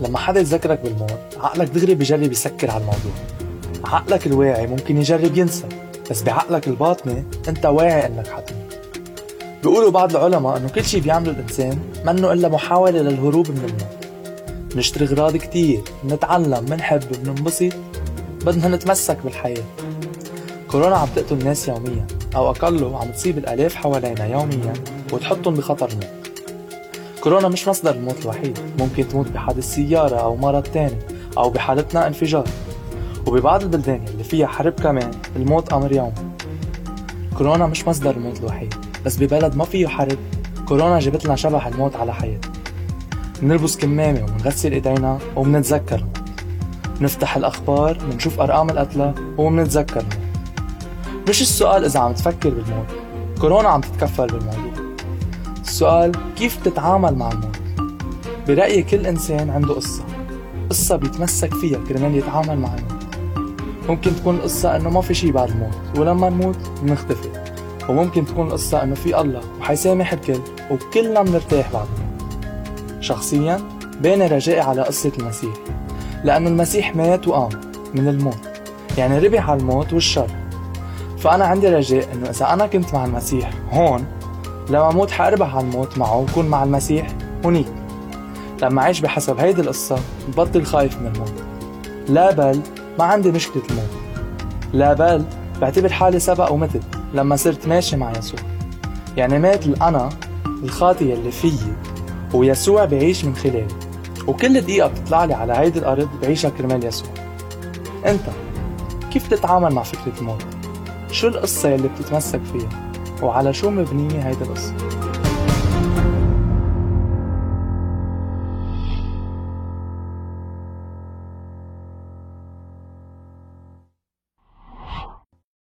لما حدا يذكرك بالموت عقلك دغري بيجرب يسكر على الموضوع. عقلك الواعي ممكن يجرب ينسى، بس بعقلك الباطني انت واعي انك حتموت. بيقولوا بعض العلماء انه كل شي بيعمله الانسان منه الا محاولة للهروب من الموت. بنشتري اغراض كتير، بنتعلم، بنحب، بننبسط، بدنا نتمسك بالحياة. كورونا عم تقتل الناس يوميا، او اقله عم تصيب الالاف حوالينا يوميا وتحطهم بخطر الموت. كورونا مش مصدر الموت الوحيد، ممكن تموت بحادث سيارة او مرض تاني، او بحالتنا انفجار. وببعض البلدان اللي فيها حرب كمان الموت امر يومي. كورونا مش مصدر الموت الوحيد، بس ببلد ما فيه حرب كورونا جبت لنا شبح الموت على حياتنا. بنلبس كمامة وبنغسل ايدينا وبنتذكر الموت. بنفتح الاخبار بنشوف ارقام القتلى وبنتذكر الموت. مش السؤال اذا عم تفكر بالموت، كورونا عم تتكفل بالموضوع. السؤال كيف بتتعامل مع الموت؟ برأيي كل انسان عنده قصة بيتمسك فيها كرمال يتعامل مع الموت. ممكن تكون القصة انه ما في شي بعد الموت ولما نموت بنختفي، وممكن تكون القصة انه في الله وحيسامح الكل وكلنا بنرتاح بعد الموت. شخصيا بين رجائي على قصة المسيح، لأنه المسيح مات وقام من الموت، يعني ربح على الموت والشر. فأنا عندي رجاء انه اذا انا كنت مع المسيح هون، لما اموت حاربح على الموت معه وكون مع المسيح هونيك. لما اعيش بحسب هيدي القصة ببطل خايف من الموت. لا بل ما عندي مشكلة الموت، لا بل بعتبر حالي سبق ومتت لما صرت ماشي مع يسوع. يعني مات الأنا الخاطية اللي فيي ويسوع بعيش من خلالي، وكل دقيقة بتطلع لي على هيدي الأرض بعيشها كرمال يسوع. أنت كيف تتعامل مع فكرة الموت؟ شو القصة اللي بتتمسك فيها؟ وعلى شو مبنية هيدي القصة؟